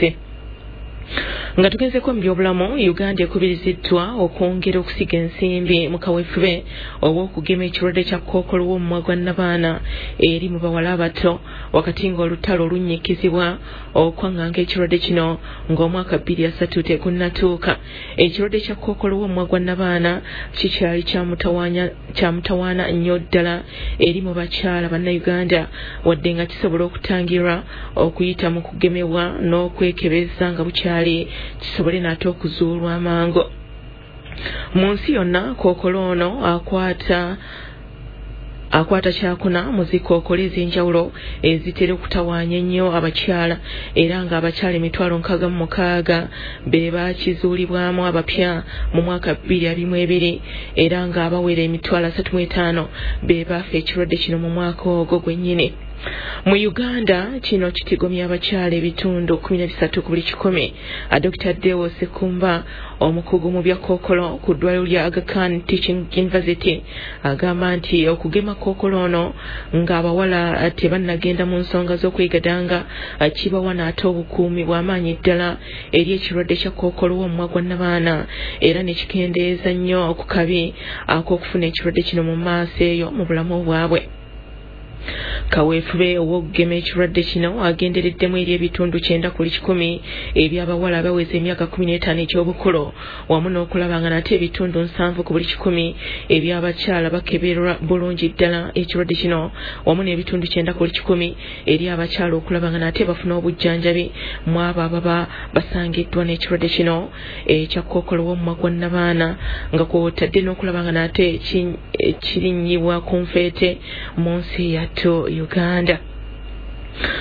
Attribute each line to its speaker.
Speaker 1: nsi. Nga tugezeko mu byobulamu, Uganda ekubiriziddwa okwongera okusiga ensimbi mu kaweefube obw'okugema ekirwadde kya kkookolo w'omumwa gwa nnabaana eri mu bawala abato wakati ng'olutalo olunnyikizibwa okwaŋŋanga ekirwadde kino ng'omwaka 2003 tegunnatuuka. Ekirwadde kya kkookolo w'omumwa gwa nnabaana kikyali kyamutawaana nnyo ddala eri mu bakyala bannayuganda wadde nga kisobola okutangirwa okuyita mu kugemebwa n'okwekebeza nga bukyali kisobole nate okuzuulwa amangu. Mu nsi yonna kkookolo ono akwata kyakuna mu zikkookolo ez'enjawulo ezitera okutawaanya ennyo abakyala era ng'abakyala 66,000 be baakizuulibwamu abapya mu mwaka 2022 era ng'abawera 35,000 be baafa ekirwadde kino mu mwaka ogwo gwennyini. Mu Uganda kino kitigomya abakyala ebitundu 13 ku buli 100. Dr. Deo Sekumba omukugu mu bya kkookolo ku ddwaliro lya Aga Khan Teaching University agamba nti okugema kkookolo ono ng'abawala tebannagenda mu nsonga z'okwegadanga kibawa n'ate obukuumi bw'amaanyi ddala eri ekirwadde kya kkookolo w'omumwa gwa nnabaana era ne kikendeeza nnyo ku kabi ak'okufuna ekirwadde kino mu maaso eyo mu bulamu bwabwe. Kaweefube ow'okugema ekirwadde kino agendereddemu eri ebitundu 9 ku buli 100 eby'abawala abaweza emyaka 15 egy'obukulu wamu n'okulaba nga nate ebitundu 7 ku buli 100 eby'abakyala bakeberwa bulungi ddala ekirwadde kino wamu n'ebitundu 9 ku buli 100 eri abakyala okulaba nga nate bafuna obujjanjabi mu abo ababa basangiddwa n'ekirwadde kino ekya kkookolo w'omumwa gwa nnabaana nga kw'otadde n'okulaba nga nate kirinnyibwa ku nfeete mu nsi yattu Uganda.